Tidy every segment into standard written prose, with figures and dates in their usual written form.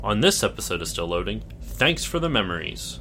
On this episode of Still Loading, thanks for the memories.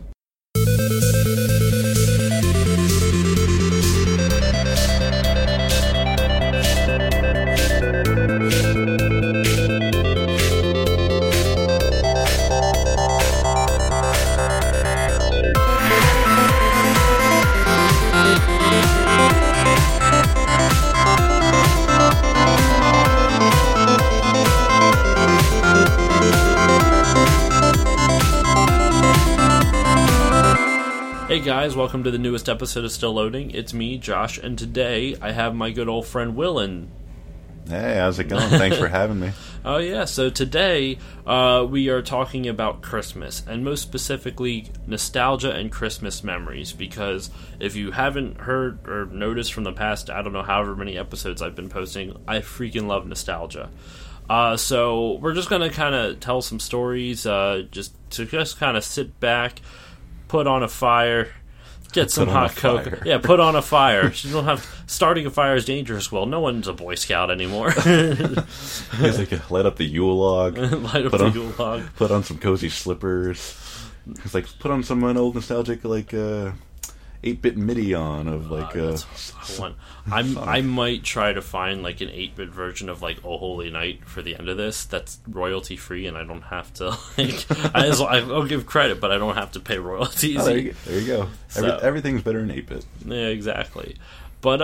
Hey guys, welcome to the newest episode of Still Loading. It's me, Josh, and today I have my good old friend Willen. Hey, how's it going? Thanks for having me. Oh yeah, so today we are talking about Christmas, and most specifically nostalgia and Christmas memories, because if you haven't heard or noticed from the past, I don't know, however many episodes I've been posting, I freaking love nostalgia. So we're just going to kind of tell some stories, just kind of sit back, put on a fire, get some hot cocoa. Yeah, put on a fire. You don't have starting a fire is dangerous. Well, no one's a Boy Scout anymore. It's like light up the Yule log. Yule log. Put on some cozy slippers. It's like put on some old nostalgic 8-bit MIDI on of one. I might try to find like an 8-bit version of like Oh Holy Night for the end of this that's royalty free, and I don't have to I'll give credit, but I don't have to pay royalties. Oh, there you go. Everything's better in 8-bit. Yeah, exactly. But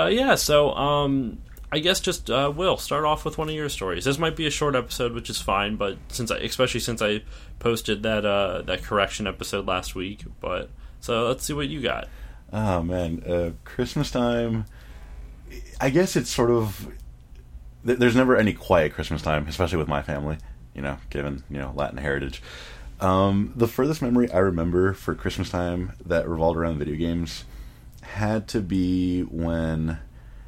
I guess just Will, start off with one of your stories. This might be a short episode, which is fine, but especially since I posted that correction episode last week. But so let's see what you got. Oh man, Christmas time. I guess it's sort of. There's never any quiet Christmas time, especially with my family. Given Latin heritage. The furthest memory I remember for Christmas time that revolved around video games had to be when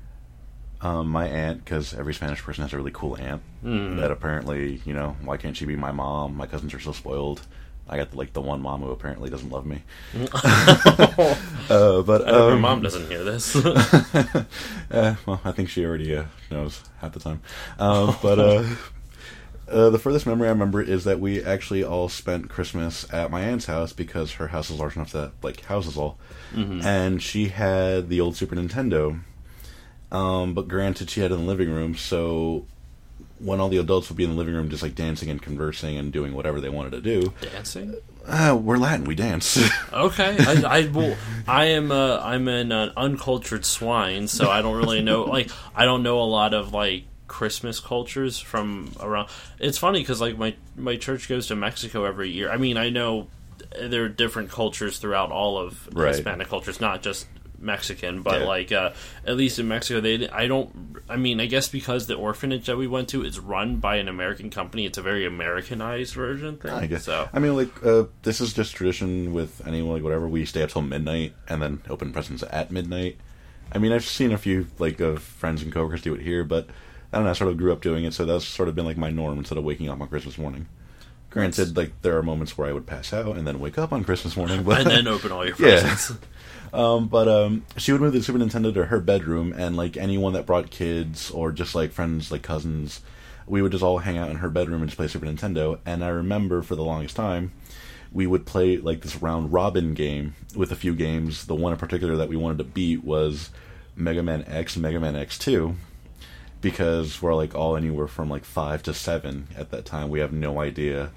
my aunt, because every Spanish person has a really cool aunt, that apparently, why can't she be my mom? My cousins are so spoiled. I got the one mom who apparently doesn't love me. But her mom doesn't hear this. Well, I think she already knows half the time. The furthest memory I remember is that we actually all spent Christmas at my aunt's house because her house is large enough to house us all. Mm-hmm. And she had the old Super Nintendo. But granted, she had it in the living room, so when all the adults would be in the living room just dancing and conversing and doing whatever they wanted to do. Dancing? We're Latin, we dance. Okay. I'm an uncultured swine, so I don't really know, I don't know a lot of, Christmas cultures from around. It's funny, because, my church goes to Mexico every year. I mean, I know there are different cultures throughout all of the Hispanic cultures, not just Mexican, but at least in Mexico, I guess because the orphanage that we went to is run by an American company, it's a very Americanized version thing. I guess so. I mean, this is just tradition with anyone, whatever. We stay up till midnight and then open presents at midnight. I mean, I've seen a few of friends and coworkers do it here, but I don't know. I sort of grew up doing it, so that's sort of been my norm instead of waking up on Christmas morning. Granted, there are moments where I would pass out and then wake up on Christmas morning, but and then open all your presents. But she would move the Super Nintendo to her bedroom, and anyone that brought kids or just friends, cousins, we would just all hang out in her bedroom and just play Super Nintendo. And I remember for the longest time, we would play this round robin game with a few games. The one in particular that we wanted to beat was Mega Man X and Mega Man X2, because we're all anywhere from 5 to 7 at that time. We have no idea,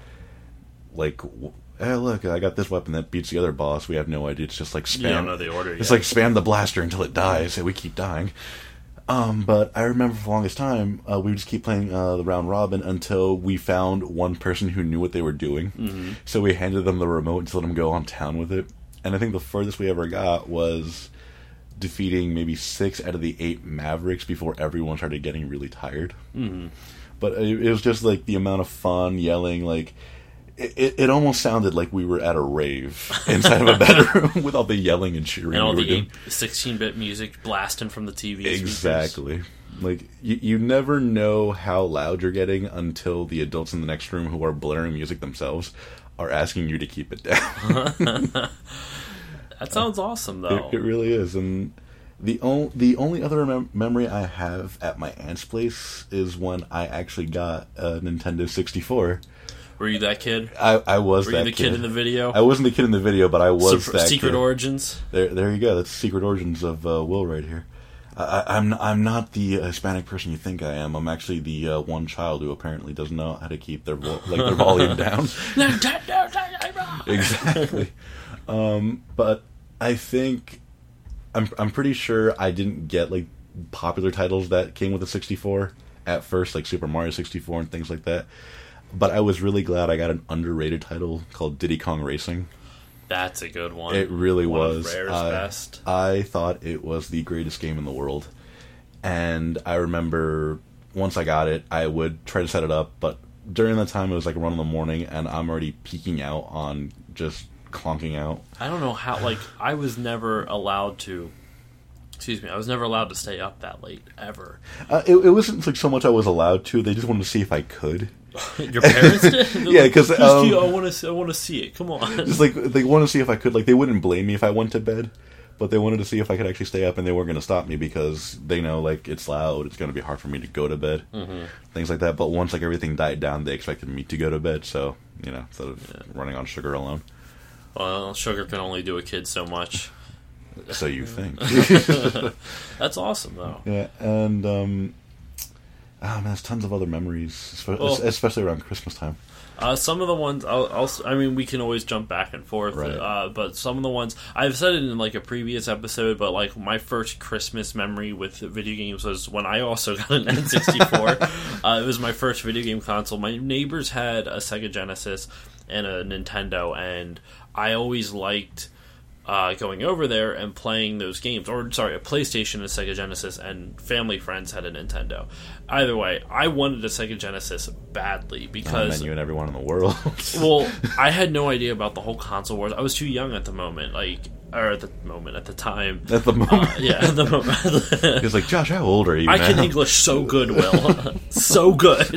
hey, look, I got this weapon that beats the other boss. We have no idea. It's just spam. You don't know the order yet. It's spam the blaster until it dies, and we keep dying. But I remember for the longest time, we would just keep playing the round robin until we found one person who knew what they were doing. Mm-hmm. So we handed them the remote and let them go on town with it. And I think the furthest we ever got was defeating maybe 6 out of the 8 Mavericks before everyone started getting really tired. Mm-hmm. But it was just the amount of fun, yelling, It almost sounded like we were at a rave inside of a bedroom with all the yelling and cheering. And all the 16-bit music blasting from the TV speakers. Exactly. You never know how loud you're getting until the adults in the next room who are blaring music themselves are asking you to keep it down. That sounds awesome, though. It really is. And the only other memory I have at my aunt's place is when I actually got a Nintendo 64. Were you that kid? I was Were that you the kid in the video? I wasn't the kid in the video, but I was that Secret kid. Origins? There you go. That's Secret Origins of Will right here. I'm not the Hispanic person you think I am. I'm actually the one child who apparently doesn't know how to keep their their volume down. Exactly. But I think I'm pretty sure I didn't get like popular titles that came with the 64 at first, like Super Mario 64 and things like that. But I was really glad I got an underrated title called Diddy Kong Racing. That's a good one. It really one was. Of Rare's best. I thought it was the greatest game in the world. And I remember once I got it, I would try to set it up, but during that time it was like 1 in the morning, and I'm already peeking out on just clonking out. I don't know how, like, I was never allowed to... Excuse me, I was never allowed to stay up that late, ever. It wasn't like so much I was allowed to, they just wanted to see if I could. Your parents did? Yeah, because I want to see it. Come on. Just like they wanted to see if I could. Like they wouldn't blame me if I went to bed, but they wanted to see if I could actually stay up, and they weren't going to stop me because they know like it's loud. It's going to be hard for me to go to bed, things like that. But once like everything died down, they expected me to go to bed. So instead of running on sugar alone. Well, sugar can only do a kid so much. So you think? That's awesome, though. Yeah, and man, there's tons of other memories, especially around Christmas time. Some of the ones, I mean, we can always jump back and forth, right. But some of the ones, I've said it in like a previous episode, but like my first Christmas memory with video games was when I also got an N64. It was my first video game console. My neighbors had a Sega Genesis and a Nintendo, and I always liked going over there and playing those games. Or, sorry, a PlayStation and a Sega Genesis, and family friends had a Nintendo. Either way, I wanted a Sega Genesis badly because... you and everyone in the world. Well, I had no idea about the whole console wars. I was too young at the moment, at the time. At the moment? Yeah, at the moment. He was like, Josh, how old are you I now? can English so good, Will. So good.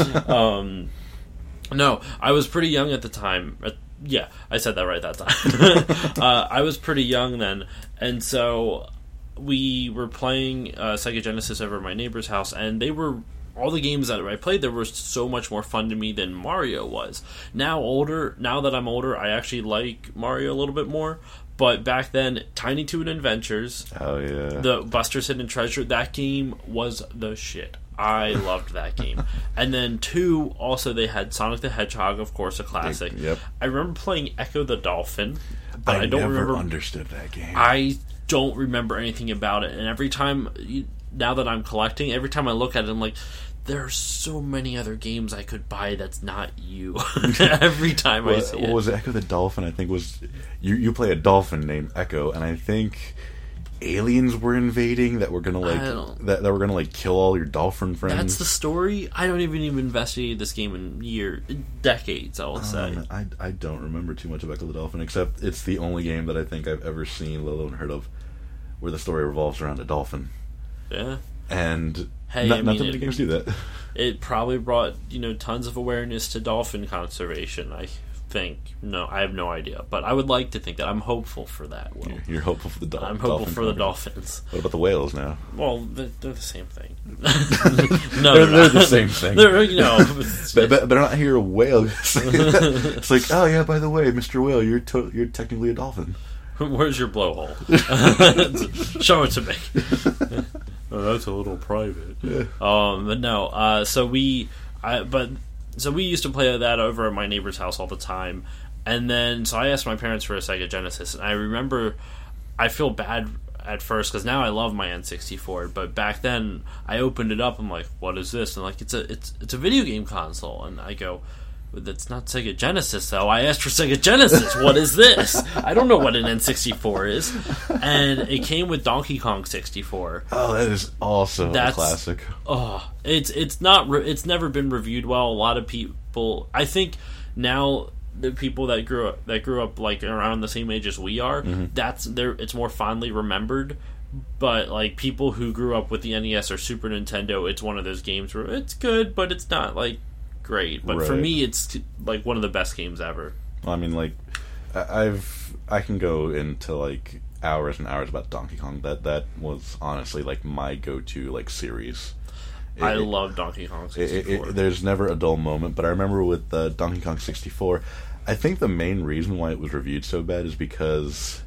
No, I was pretty young at the time. Yeah, I said that right that time. I was pretty young then, and so we were playing Sega Genesis over at my neighbor's house, and all the games that I played there were so much more fun to me than Mario was. Now that I'm older, I actually like Mario a little bit more. But back then, Tiny Toon Adventures, oh yeah, the Buster's Hidden Treasure, that game was the shit. I loved that game. And then 2, also they had Sonic the Hedgehog, of course, a classic. Yep. I remember playing Echo the Dolphin, but I don't never remember. Understood that game. I don't remember anything about it. And every time, now that I'm collecting, every time I look at it, I'm like, there are so many other games I could buy that's not you. Every time I see it. What was it? Echo the Dolphin, I think, was... You play a dolphin named Echo, and I think... aliens were invading that were gonna that were gonna kill all your dolphin friends. That's the story. I don't even investigate this game in decades. I will say. I don't remember too much of Echo the Dolphin, except it's the only game that I think I've ever seen, let alone heard of, where the story revolves around a dolphin. Yeah. And hey, not too many games do that. It probably brought tons of awareness to dolphin conservation. I think. No, I have no idea, but I would like to think that. I'm hopeful for that. Will. You're hopeful for the dolphins. I'm hopeful for the dolphins. What about the whales now? Well, they're the same thing. No, they're the same thing. They're not here a whale. It's like, oh yeah, by the way, Mr. Whale, you're technically a dolphin. Where's your blowhole? Show it to me. Oh, that's a little private. Yeah. But no. So we used to play that over at my neighbor's house all the time. And then, so I asked my parents for a Sega Genesis. And I remember, I feel bad at first, because now I love my N64. But back then, I opened it up, I'm like, what is this? And like, it's a video game console. And I go, that's not Sega Genesis, though. I asked for Sega Genesis. What is this? I don't know what an N64 is. And it came with Donkey Kong 64. Oh, that is also a classic. Oh, it's never been reviewed well. A lot of people, I think now the people that grew up like around the same age as we are, it's more fondly remembered. But like people who grew up with the NES or Super Nintendo, it's one of those games where it's good, but it's not like great. But for me, it's like one of the best games ever. Well, I mean, like I can go into like hours and hours about Donkey Kong. That was honestly like my go-to like series. I love Donkey Kong 64. There's never a dull moment, but I remember with Donkey Kong 64, I think the main reason why it was reviewed so bad is because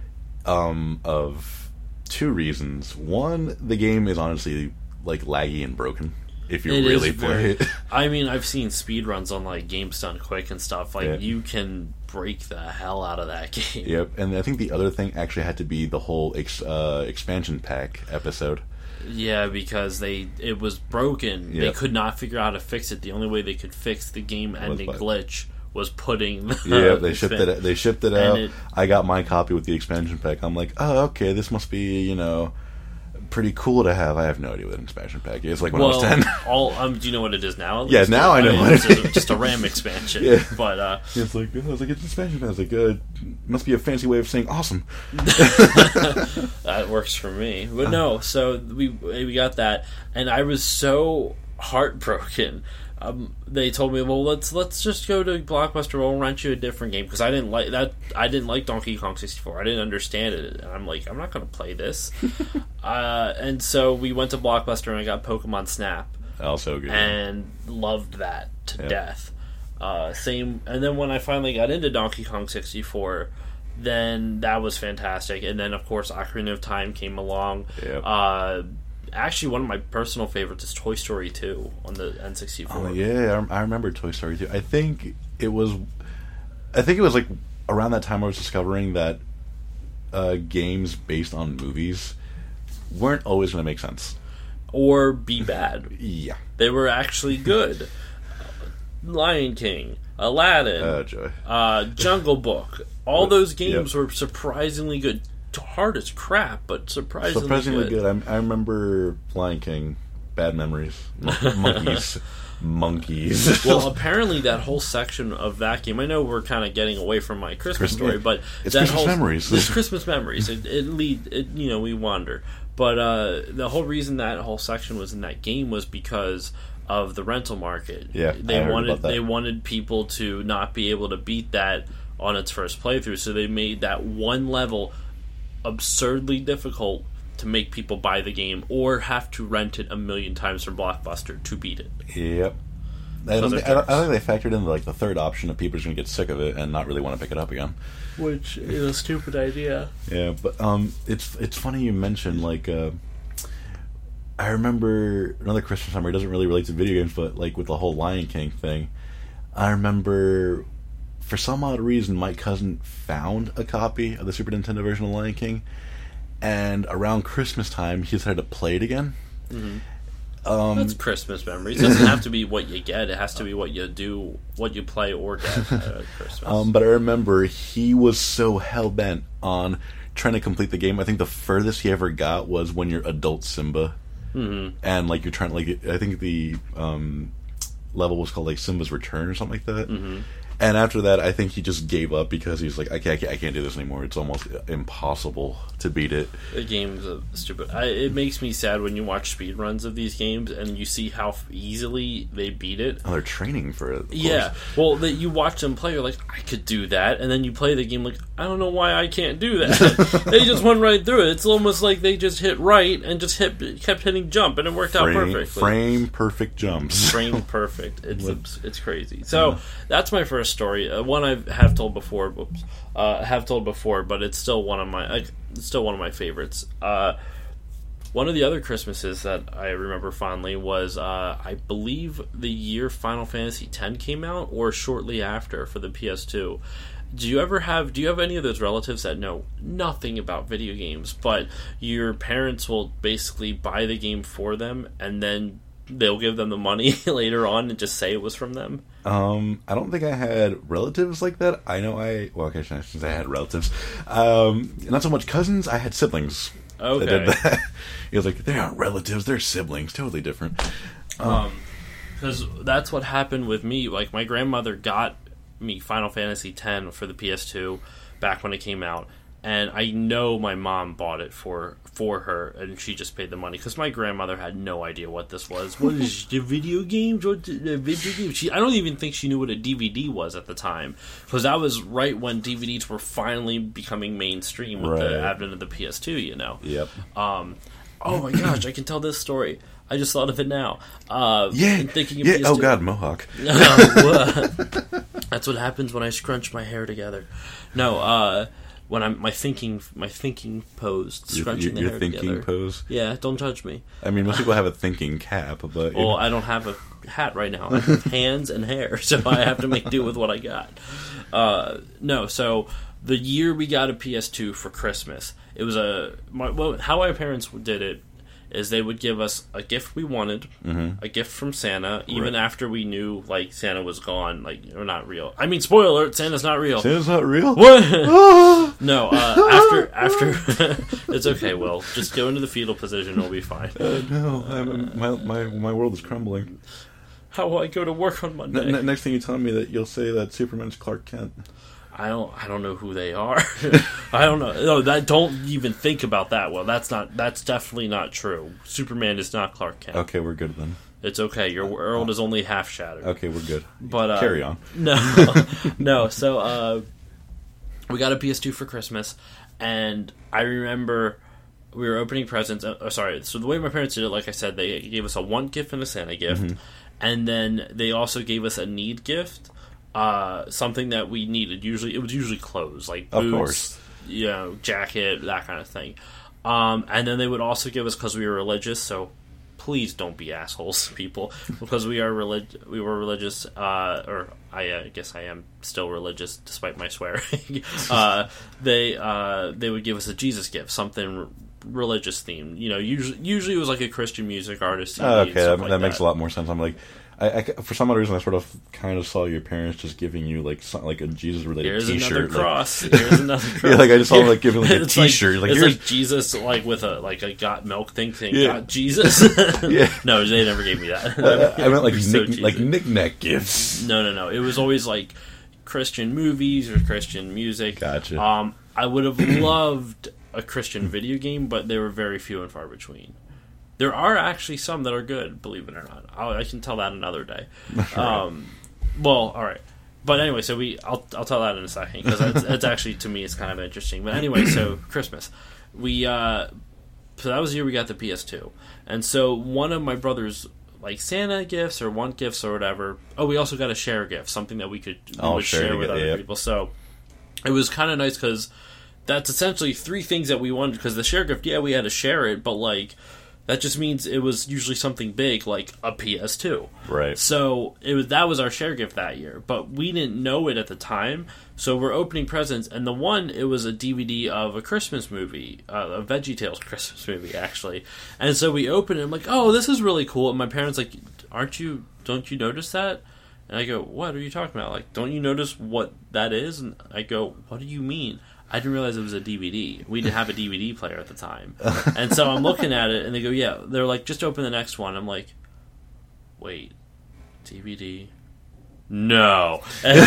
of two reasons. One, the game is honestly like laggy and broken if you really play it. I mean, I've seen speedruns on like Games Done Quick and stuff. Like you can break the hell out of that game. Yep, and I think the other thing actually had to be the whole expansion pack episode. Yeah, because it was broken. Yep. They could not figure out how to fix it. The only way they could fix the game-ending glitch was putting they shipped it out. I got my copy with the expansion pack. I'm like, oh, okay, this must be, pretty cool to have. I have no idea what an expansion pack is. Like when I was 10. Do you know what it is now? Yeah, now I know what it is. It's just a RAM expansion. Yeah. But it's like, I was like, it's an expansion pack. I was like, it must be a fancy way of saying awesome. That works for me. But no, so we got that, and I was so heartbroken. They told me, well, let's just go to Blockbuster. We'll rent you a different game, because I didn't like that. I didn't like Donkey Kong 64. I didn't understand it, and I'm like, I'm not going to play this. And so we went to Blockbuster, and I got Pokemon Snap. Oh, so good. And loved that to death. And then when I finally got into Donkey Kong 64, then that was fantastic. And then, of course, Ocarina of Time came along. Yep. Actually, one of my personal favorites is Toy Story 2 on the N64. Oh yeah, I remember Toy Story 2. I think it was like around that time I was discovering that games based on movies weren't always going to make sense or be bad. Yeah, they were actually good. Lion King, Aladdin, Jungle Book. All those games were surprisingly good. Hard as crap, but surprisingly good. I remember Lion King. Bad memories. Monkeys. Well, apparently that whole section of that game. I know we're kind of getting away from my Christmas story, but it's Christmas memories. It's Christmas memories. We wander. But the whole reason that whole section was in that game was because of the rental market. Yeah, they wanted people to not be able to beat that on its first playthrough, so they made that one level absurdly difficult to make people buy the game or have to rent it 1,000,000 times from Blockbuster to beat it. Yep. I think they factored in like the third option of people just going to get sick of it and not really want to pick it up again, which is a stupid idea. Yeah, but it's funny you mentioned like I remember another Christmas memory. It doesn't really relate to video games, but like with the whole Lion King thing, I remember. For some odd reason, my cousin found a copy of the Super Nintendo version of Lion King, and around Christmas time, he decided to play it again. Mm-hmm. That's Christmas memories. It doesn't have to be what you get. It has to be what you do, what you play or get at Christmas. But I remember he was so hell-bent on trying to complete the game. I think the furthest he ever got was when you're adult Simba. Mm-hmm. And, like, you're trying to, like, I think the level was called, like, Simba's Return or something like that. Mm-hmm. And after that, I think he just gave up because he's like, I can't do this anymore. It's almost impossible to beat it. The game's stupid. It makes me sad when you watch speedruns of these games and you see how easily they beat it. Oh, they're training for it. Yeah. Well, you watch them play, you're like, I could do that. And then you play the game like, I don't know why I can't do that. They just went right through it. It's almost like they just hit right and just kept hitting jump, and it worked out perfectly. Frame perfect jumps. Frame perfect. It's crazy. So that's my first story. One I have told before. But it's still one of my favorites. One of the other Christmases that I remember fondly was, I believe, the year Final Fantasy X came out, or shortly after for the PS2. Do you have any of those relatives that know nothing about video games, but your parents will basically buy the game for them, and then they'll give them the money later on and just say it was from them? I don't think I had relatives like that. I know I shouldn't say I had relatives. Not so much cousins. I had siblings. Okay. That did that. He was like, they aren't relatives, they're siblings. Totally different. Because that's what happened with me. Like, my grandmother got me Final Fantasy X for the PS2 back when it came out, and I know my mom bought it for her, and she just paid the money because my grandmother had no idea what this was. What is the video games? What the video games? I don't even think she knew what a DVD was at the time, because that was right when DVDs were finally becoming mainstream with the advent of the PS2. You know. Yep. Oh my gosh, I can tell this story. I just thought of it now. Thinking of yeah. PS2. Oh God, mohawk. That's what happens when I scrunch my hair together. No, when I'm my thinking pose, scrunching the your hair thinking together. pose. Yeah, don't judge me. I mean, most people have a thinking cap, but Well, I don't have a hat right now. I have hands and hair, so I have to make do with what I got. No, so the year we got a PS2 for Christmas, it was how my parents did it is they would give us a gift we wanted, a gift from Santa, even after we knew like Santa was gone, like or not real. I mean, spoiler alert: Santa's not real. Santa's not real. What? No. After it's okay. Will just go into the fetal position. We'll be fine. No, my world is crumbling. How will I go to work on Monday? Next thing you tell me that you'll say that Superman's Clark Kent. I don't know who they are. I don't know. No, don't even think about that. Well, that's definitely not true. Superman is not Clark Kent. Okay, we're good then. It's okay. Your world is only half shattered. Okay, we're good. But carry on. No. So we got a PS2 for Christmas, and I remember we were opening presents. So the way my parents did it, like I said, they gave us a want gift and a Santa gift, and then they also gave us a need gift. Something that we needed. It was usually clothes, like boots, jacket, that kind of thing. And then they would also give us, because we were religious, so please don't be assholes, people, because we were religious, or I guess I am still religious despite my swearing. They would give us a Jesus gift, something religious themed. Usually it was like a Christian music artist. Okay, that makes a lot more sense. I'm like, I for some odd reason, I sort of kind of saw your parents just giving you like a Jesus related T-shirt. Here's another cross. Here's another cross. Yeah, like I just saw them like giving like a T-shirt. It's like Jesus, like with a got milk thing saying "Got Jesus." Yeah. No, they never gave me that. I meant like knick-knack gifts. No. It was always like Christian movies or Christian music. Gotcha. I would have loved a Christian video game, but they were very few and far between. There are actually some that are good, believe it or not. I can tell that another day. Well, all right. But anyway, so I'll tell that in a second, because it's actually, to me, it's kind of interesting. But anyway, so Christmas. So that was the year we got the PS2. And so one of my brother's like Santa gifts or want gifts or whatever. Oh, we also got a share gift, something that we would share with other people. So it was kind of nice, because that's essentially three things that we wanted, because the share gift, we had to share it, but like that just means it was usually something big, like a PS2. Right. So that was our share gift that year, but we didn't know it at the time. So we're opening presents, and it was a DVD of a Christmas movie, a VeggieTales Christmas movie, actually. And so we open it, and I'm like, oh, this is really cool. And my parents like, don't you notice that? And I go, what are you talking about? Like, don't you notice what that is? And I go, what do you mean? I didn't realize it was a DVD. We didn't have a DVD player at the time. And so I'm looking at it, and they go, yeah. They're like, just open the next one. I'm like, wait, DVD? No.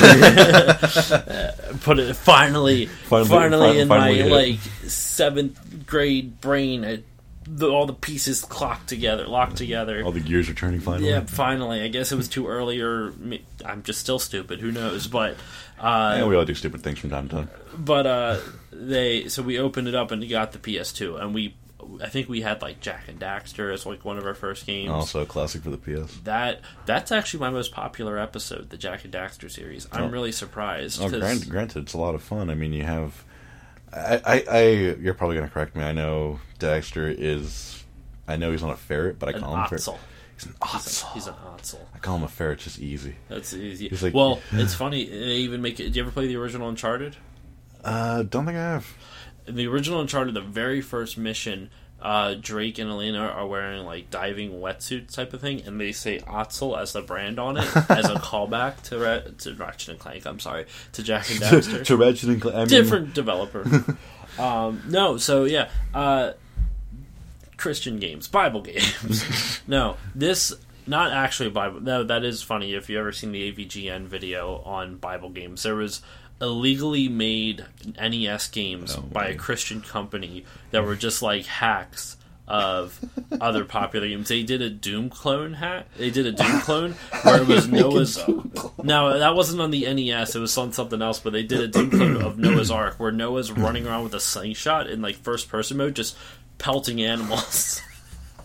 Put it finally in my like 7th grade brain. All the pieces locked together. All the gears are turning finally. Yeah, finally. I guess it was too early, or I'm just still stupid. Who knows? But we all do stupid things from time to time. But so we opened it up and got the PS2, and I think we had like Jak and Daxter as like one of our first games. Also a classic for the PS. That's actually my most popular episode, the Jak and Daxter series. I'm really surprised. Granted, it's a lot of fun. I mean, you have. You're probably going to correct me. I know Daxter is. I know he's not a ferret, but I call him ferret. He's an Ottsel. He's an Ottsel. I call him a ferret. Just easy. That's easy. Like, well, it's funny. They even make it. Did you ever play the original Uncharted? Don't think I have. In the original Uncharted, the very first mission, Drake and Elena are wearing like diving wetsuits type of thing, and they say Ottsel as the brand on it as a callback to Ratchet and Clank. I'm sorry, to Jak and Daxter. to Ratchet and Clank. Different developer. No, so yeah, Christian games, Bible games. No, this not actually Bible. No, that is funny. If you ever seen the AVGN video on Bible games, there was illegally made NES games by a Christian company that were just like hacks of other popular games. They did a Doom clone hack. They did a Doom clone where it was Noah's. Now that wasn't on the NES. It was on something else. But they did a Doom clone of Noah's Ark where Noah's running around with a slingshot in like first person mode, just pelting animals.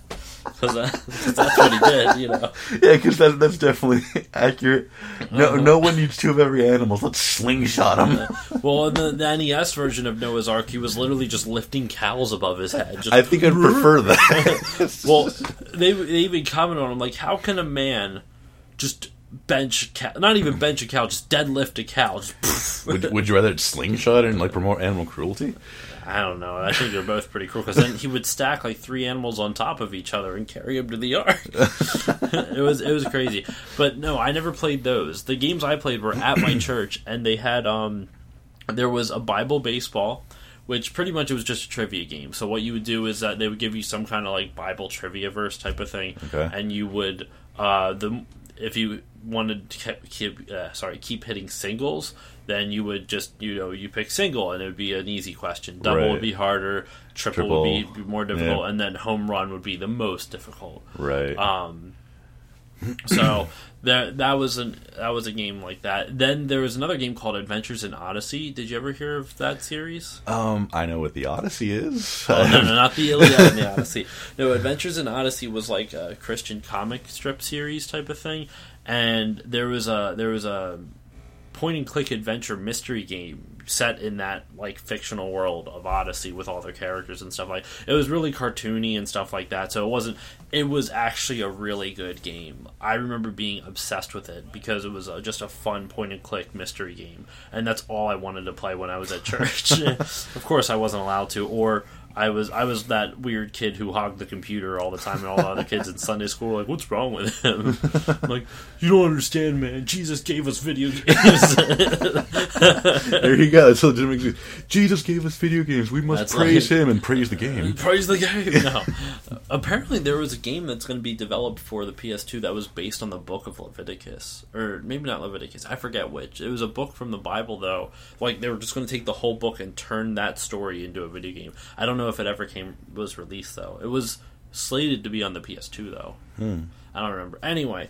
Because that's what he did, you know. Yeah, because that's definitely accurate. No one needs two of every animal. Let's slingshot him. Well, in the NES version of Noah's Ark, he was literally just lifting cows above his head. Just, I think I'd prefer that. Well, they even commented on him, like, how can a man just bench a cow, not even bench a cow, just deadlift a cow? Just, would you rather slingshot and like promote animal cruelty? I don't know. I think they're both pretty cool, because then he would stack like 3 animals on top of each other and carry them to the yard. It was crazy. But no, I never played those. The games I played were at my church, and they had there was a Bible baseball, which pretty much it was just a trivia game. So what you would do is that they would give you some kind of like Bible trivia verse type of thing, okay. And you would if you wanted to keep hitting singles, then you would just, you pick single, and it would be an easy question. Double right. would be harder, triple would be more difficult, yeah. And then home run would be the most difficult. Right. So that was a game like that. Then there was another game called Adventures in Odyssey. Did you ever hear of that series? I know what the Odyssey is. Oh, no, not the Iliad and the Odyssey. No, Adventures in Odyssey was like a Christian comic strip series type of thing, and there was a point-and-click adventure mystery game set in that like fictional world of Odyssey with all their characters and stuff like. It was really cartoony and stuff like that. So it was actually a really good game. I remember being obsessed with it because it was just a fun point-and-click mystery game, and that's all I wanted to play when I was at church. Of course, I wasn't allowed to, or I was that weird kid who hogged the computer all the time, and all the other kids in Sunday school were like, "What's wrong with him?" I'm like, you don't understand, man. Jesus gave us video games. There you go. That's a legitimate excuse. Jesus gave us video games. We must praise him and praise the game. Praise the game. No. Apparently, there was a game that's going to be developed for the PS2 that was based on the book of Leviticus, or maybe not Leviticus. I forget which. It was a book from the Bible, though. Like they were just going to take the whole book and turn that story into a video game. I don't know if it ever was released, though. It was slated to be on the PS2, though. I don't remember. Anyway,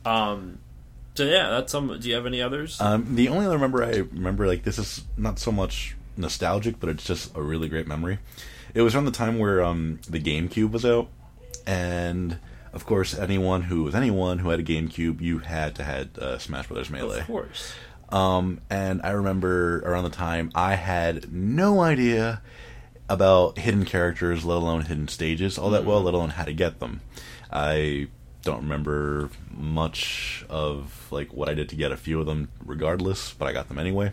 so yeah, that's some. Do you have any others? The only other I remember, like, this is not so much nostalgic, but it's just a really great memory. It was around the time where the GameCube was out, and of course, anyone who had a GameCube, you had to have Smash Brothers Melee. Of course. And I remember around the time I had no idea about hidden characters, let alone hidden stages, all that well, let alone how to get them. I don't remember much of like what I did to get a few of them regardless, but I got them anyway.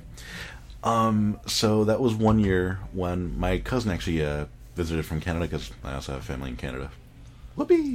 So that was one year when my cousin actually visited from Canada, because I also have family in Canada. Whoopee!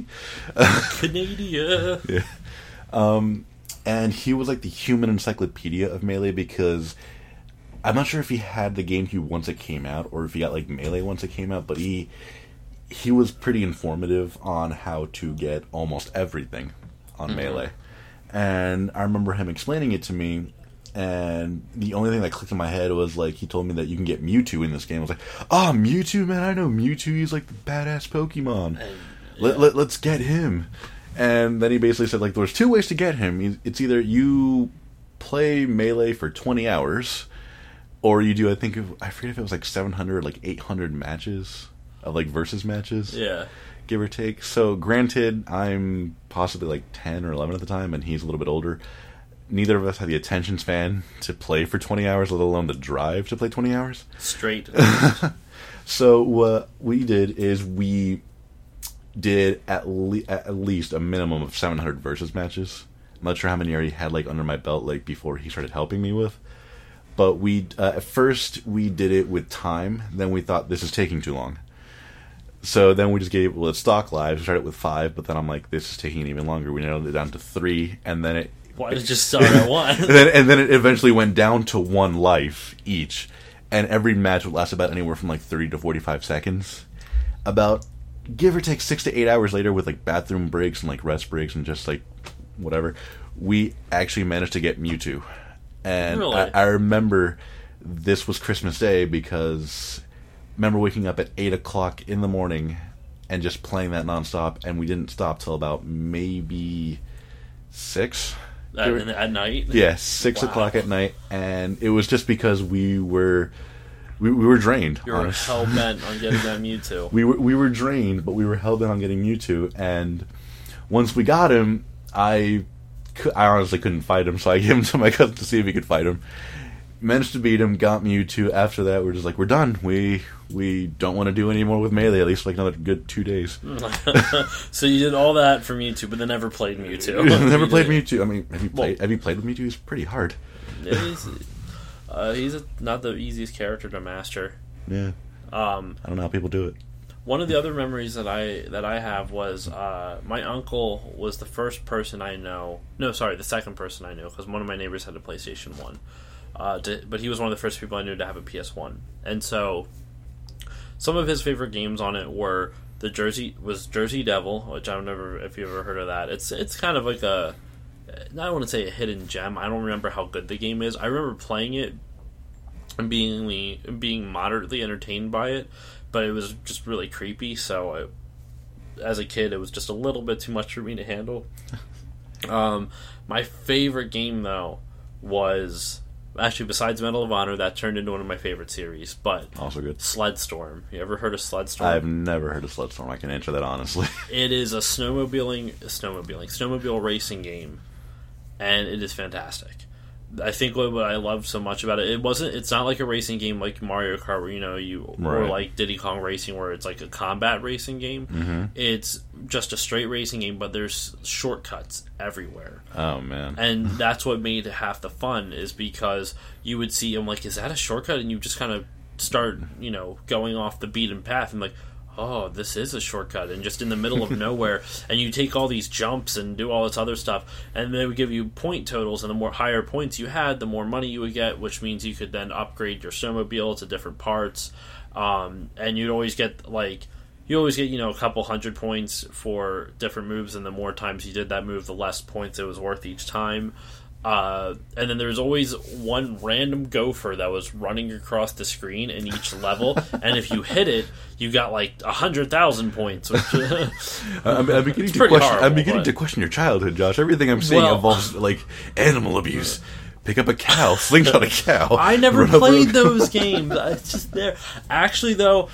Canada! Yeah. And he was like the human encyclopedia of Melee, because I'm not sure if he had the GameCube once it came out, or if he got like Melee once it came out, but he was pretty informative on how to get almost everything on Melee. And I remember him explaining it to me, and the only thing that clicked in my head was like, he told me that you can get Mewtwo in this game. I was like, oh, Mewtwo, man, I know Mewtwo, he's like the badass Pokemon. Let's get him. And then he basically said, like, there's 2 ways to get him. It's either you play Melee for 20 hours, or you do, I forget if it was like 700 or like 800 matches of like versus matches. Yeah. Give or take. So granted, I'm possibly like 10 or 11 at the time, and he's a little bit older. Neither of us had the attention span to play for 20 hours, let alone the drive to play 20 hours. Straight. So what we did is we did at least a minimum of 700 versus matches. I'm not sure how many I already had like under my belt like before he started helping me with. But we at first we did it with time. Then we thought this is taking too long. So then we just let's stock lives. We started with 5, but then I'm like, this is taking even longer. We narrowed it down to 3, and then why did it just start at 1? and then it eventually went down to 1 life each, and every match would last about anywhere from like 30 to 45 seconds. About give or take 6 to 8 hours later, with like bathroom breaks and like rest breaks and just like whatever, we actually managed to get Mewtwo. And really? I remember this was Christmas Day, because I remember waking up at 8 o'clock in the morning and just playing that nonstop, and we didn't stop till about maybe 6 at night. Yeah, 6 o'clock at night, and it was just because we were We were drained. You were hell-bent on getting that Mewtwo. We were drained, but we were hell-bent on getting Mewtwo, and once we got him, I honestly couldn't fight him, so I gave him to my cousin to see if he could fight him. Managed to beat him, got Mewtwo. After that, we're just like, we're done. We don't want to do any more with Melee, at least for like another good 2 days. So you did all that for Mewtwo, but then never played Mewtwo. Never played Mewtwo. I mean, have you played with Mewtwo? He's pretty hard. He's not the easiest character to master. Yeah. I don't know how people do it. One of the other memories that I have was my uncle was the first person I know. No, sorry, the second person I knew, because one of my neighbors had a PlayStation 1. But he was one of the first people I knew to have a PS1. And so some of his favorite games on it were Jersey Devil, which I don't know if you ever heard of that. It's kind of like I don't want to say a hidden gem. I don't remember how good the game is. I remember playing it and being moderately entertained by it, but it was just really creepy. So as a kid, it was just a little bit too much for me to handle. My favorite game though was actually, besides Medal of Honor, that turned into one of my favorite series, but also good. Sledstorm. You ever heard of Sledstorm? I've never heard of Sledstorm. I can answer that honestly. It is a snowmobile racing game, and it is fantastic. I think what I love so much about it's not like a racing game like Mario Kart where or like Diddy Kong Racing where it's like a combat racing game. Mm-hmm. It's just a straight racing game, but there's shortcuts everywhere. Oh man. And that's what made half the fun, is because you would see, I'm like, is that a shortcut? And you just kind of start, going off the beaten path and like, oh, this is a shortcut, and just in the middle of nowhere, and you take all these jumps and do all this other stuff, and they would give you point totals, and the more higher points you had, the more money you would get, which means you could then upgrade your snowmobile to different parts, and you'd always get, a couple hundred points for different moves, and the more times you did that move, the less points it was worth each time. And then there's always one random gopher that was running across the screen in each level, and if you hit it, you got like 100,000 points. Which, I'm beginning to question your childhood, Josh. Everything I'm saying involves like animal abuse. Pick up a cow, slingshot a cow. I never played those games. It's just there. Actually, though.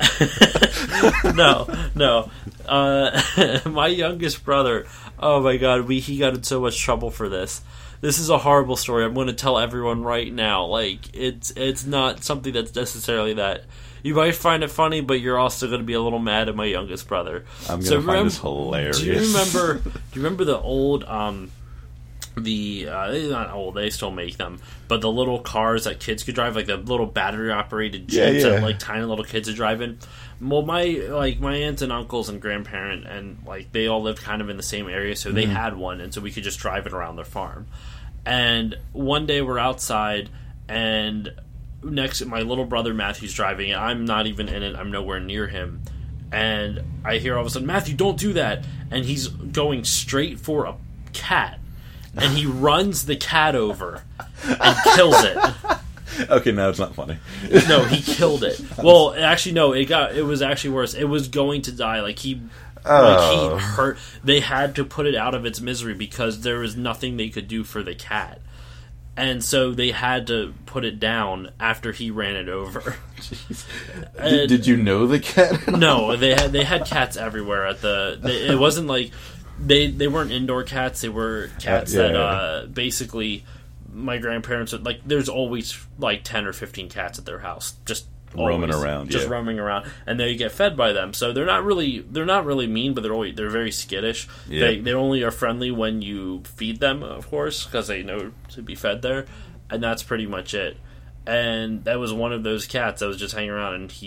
No. My youngest brother. Oh my God, he got in so much trouble for this. This is a horrible story. I'm going to tell everyone right now. Like, it's not something that's necessarily that. You might find it funny, but you're also going to be a little mad at my youngest brother. I'm going to find this hilarious. Do you remember the old, they're not old, they still make them, but the little cars that kids could drive, like the little battery-operated Jeeps that, like, tiny little kids would drive in? Well, my aunts and uncles and grandparent, and, like, they all lived kind of in the same area, so they had one, and so we could just drive it around their farm. And one day we're outside, and next, my little brother Matthew's driving it. I'm not even in it. I'm nowhere near him. And I hear all of a sudden, Matthew, don't do that. And he's going straight for a cat. And he runs the cat over and kills it. Okay, now it's not funny. No, he killed it. Well, actually, no, it was actually worse. It was going to die. He hurt. They had to put it out of its misery because there was nothing they could do for the cat. And so they had to put it down after he ran it over. Did you know the cat? No, they had cats everywhere at it wasn't like they weren't indoor cats. They were cats that basically my grandparents would, like, there's always like 10 or 15 cats at their house just roaming around, and they get fed by them. So they're not really mean, but they're very skittish. Yeah. They only are friendly when you feed them, of course, because they know to be fed there, and that's pretty much it. And that was one of those cats that was just hanging around, and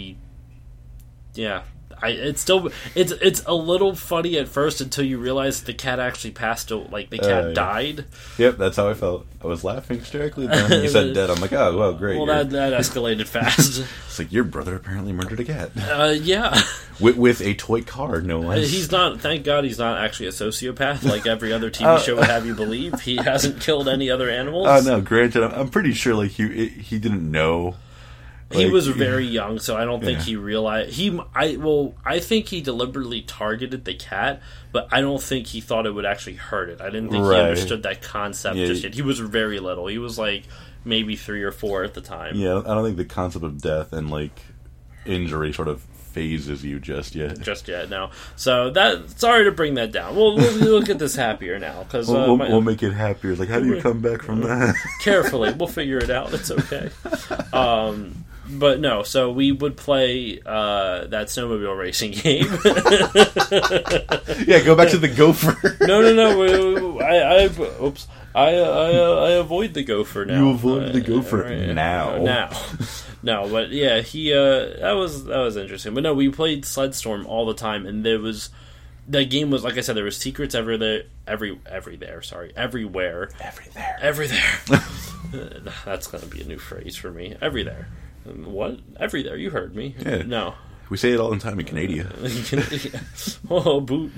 it's a little funny at first until you realize the cat actually passed. Like the cat died. Yep, that's how I felt. I was laughing hysterically. Then you said dead. I'm like, oh, well, great. Well, that escalated fast. It's like your brother apparently murdered a cat. Yeah, with a toy car, no less. He's not. Thank God, he's not actually a sociopath like every other TV show would have you believe. He hasn't killed any other animals. Oh no, granted, I'm pretty sure like he didn't know. He was very young, so I don't think he realized. I think he deliberately targeted the cat, but I don't think he thought it would actually hurt it. I didn't think he understood that concept just yet. He was very little. He was like maybe 3 or 4 at the time. Yeah, I don't think the concept of death and like injury sort of phases you just yet. Just yet, no. So sorry to bring that down. We'll get this happier now because we'll make it happier. It's like, how do you come back from that? Carefully, we'll figure it out. It's okay. But no, so we would play that snowmobile racing game. Yeah, go back to the Gopher. No. I avoid the Gopher now. You avoid the Gopher right, now. No, but yeah, that was interesting. But no, we played Sledstorm all the time, and that game was, like I said, there was secrets everywhere. That's gonna be a new phrase for me. Everywhere. What? Everywhere. You heard me. Yeah. No. We say it all the time in Canada. Oh, boot.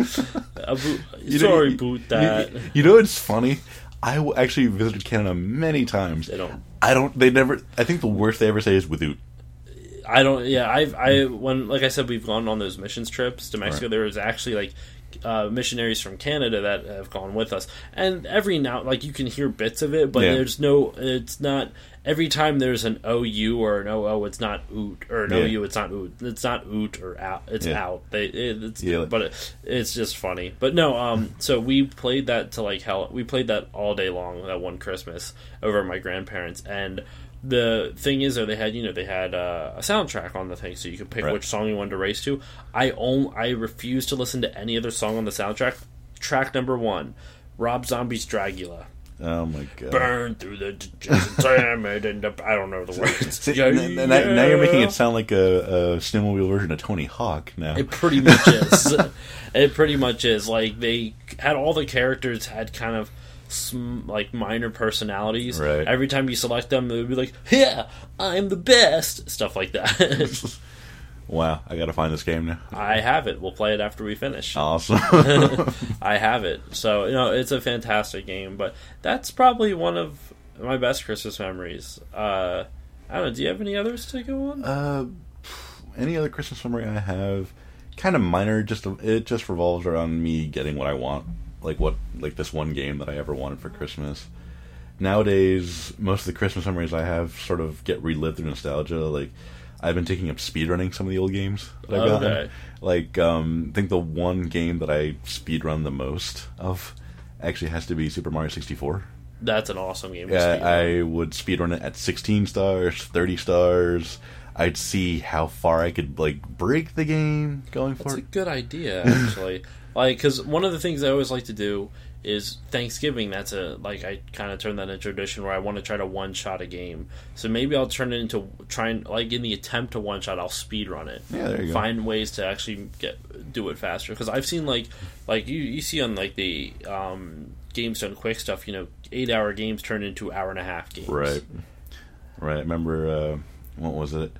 Sorry, boot that. You know what's funny? I actually visited Canada many times. They never. I think the worst they ever say is without. I don't. Yeah, when, like I said, we've gone on those missions trips to Mexico. Right. There was actually like missionaries from Canada that have gone with us, and every now, like, you can hear bits of it, but there's no. It's not every time there's an OU or an OO. It's not oot, or an OU. It's not oot. It's not oot or out. It's out. But it's just funny. But no. So we played that to like hell. We played that all day long. That one Christmas over at my grandparents', and the thing is, though, they had a soundtrack on the thing, so you could pick which song you wanted to race to. I refuse to listen to any other song on the soundtrack. Track number 1, Rob Zombie's Dragula. Oh my god! Burn through the damn it, and I don't know the words. Now you're making it sound like a snowmobile version of Tony Hawk. Now it pretty much is. It pretty much is. Like, they had all the characters had kind of like minor personalities. Right. Every time you select them, it would be like, "Yeah, I'm the best," stuff like that. Wow, I gotta find this game now. I have it. We'll play it after we finish. Awesome. I have it. So, it's a fantastic game, but that's probably one of my best Christmas memories. I don't know, do you have any others to go on? Any other Christmas memory I have, kind of minor, it just revolves around me getting what I want. Like this one game that I ever wanted for Christmas. Nowadays, most of the Christmas memories I have sort of get relived through nostalgia. Like, I've been taking up speedrunning some of the old games that I've gotten. Like, I think the one game that I speedrun the most of actually has to be Super Mario 64. That's an awesome game. Yeah, I would speedrun it at 16 stars, 30 stars. I'd see how far I could, like, break the game going for it. That's a good idea, actually. Because one of the things I always like to do is Thanksgiving. I kind of turned that into a tradition where I want to try to one-shot a game. So maybe I'll turn it into in the attempt to one-shot, I'll speed run it. Yeah, there you go. Find ways to actually do it faster. Because I've seen, like you see on, like, the Games Done Quick stuff, 8-hour games turn into hour-and-a-half games. Right. I remember, what was it?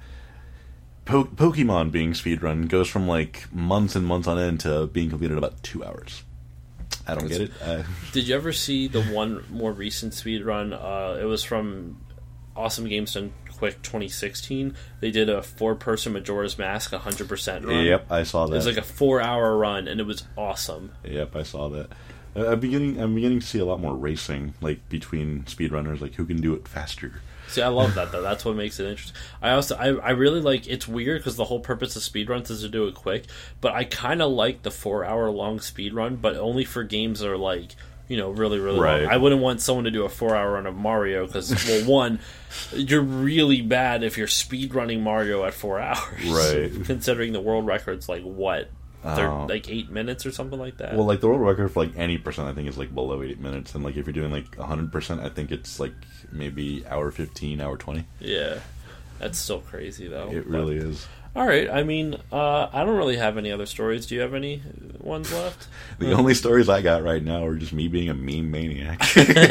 Pokemon being speedrun goes from, like, months and months on end to being completed in about 2 hours. I don't get it. Did you ever see the one more recent speedrun? It was from Awesome Games Done Quick 2016. They did a 4-person Majora's Mask 100% run. Yep, I saw that. It was like a 4-hour run, and it was awesome. Yep, I saw that. I'm beginning to see a lot more racing, like, between speedrunners, like, who can do it faster. See, I love that, though. That's what makes it interesting. I really like, it's weird because the whole purpose of speedruns is to do it quick, but I kind of like the 4-hour long speedrun, but only for games that are, like, really, really long. I wouldn't want someone to do a 4-hour run of Mario because, well, one, you're really bad if you're speedrunning Mario at 4 hours. Right. Considering the world record's, like, what? Like 8 minutes or something like that. Well, like, the world record for, like, any percent I think is, like, below 8 minutes, and, like, if you're doing, like, 100%, I think it's, like, maybe hour 15, hour 20. Yeah, that's still crazy though. It really is. All right, I mean, I don't really have any other stories. Do you have any ones left? The only stories I got right now are just me being a meme maniac.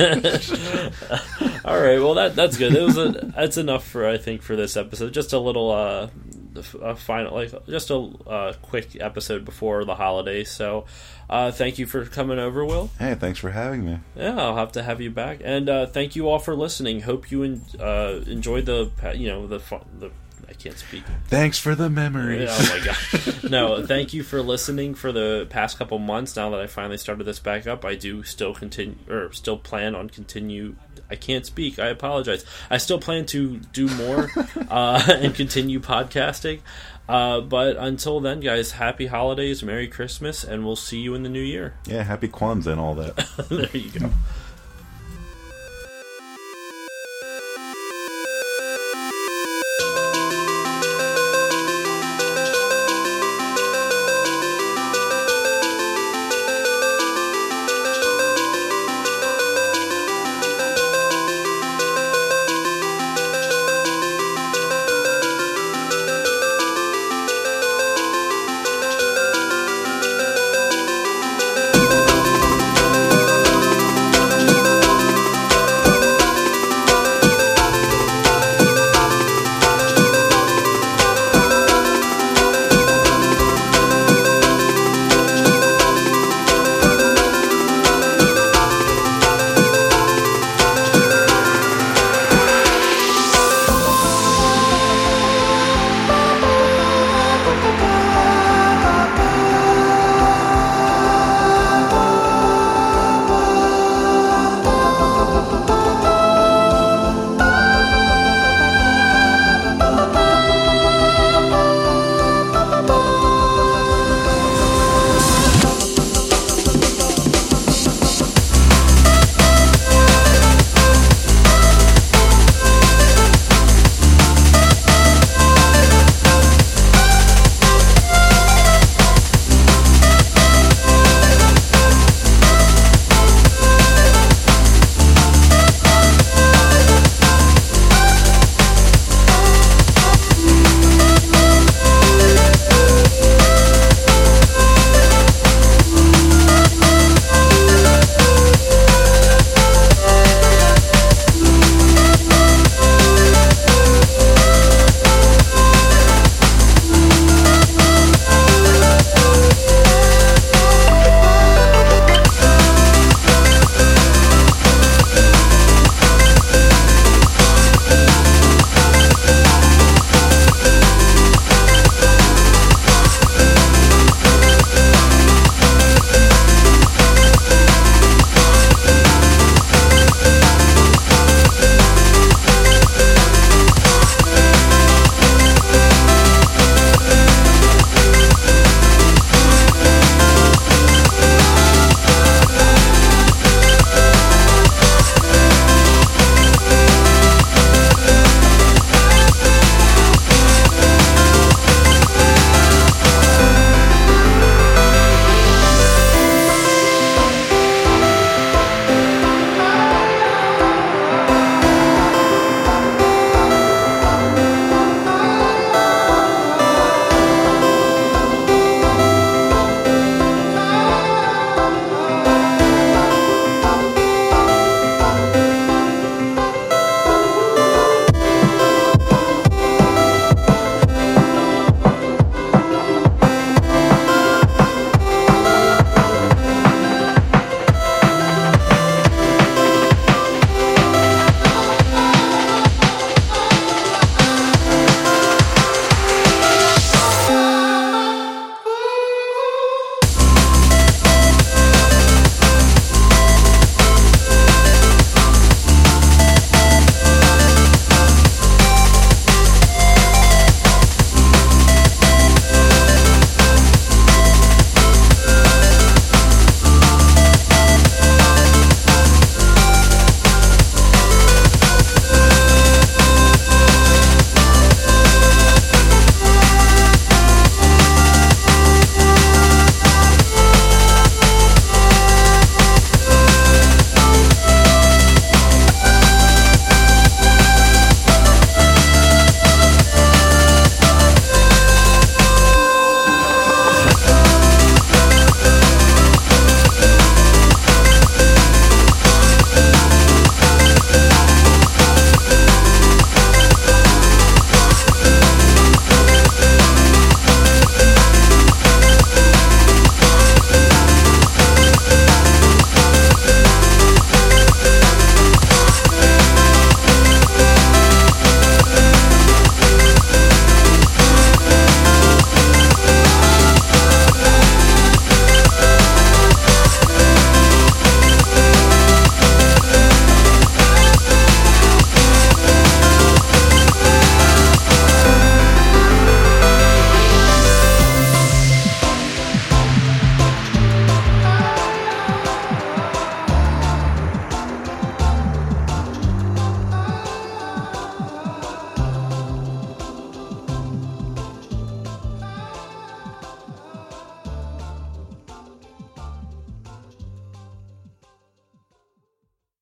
All right, well that's good. That's enough for this episode. Just a little a final, just a quick episode before the holidays. So, thank you for coming over, Will. Hey, thanks for having me. Yeah, I'll have to have you back. And thank you all for listening. Hope you enjoyed the I can't speak. Thanks for the memories. Oh my god. No, thank you for listening for the past couple months. Now that I finally started this back up, I do still plan on continue I can't speak. I apologize. I still plan to do more and continue podcasting. But until then, guys, happy holidays, Merry Christmas, and we'll see you in the new year. Yeah, happy Kwanzaa and all that. There you go.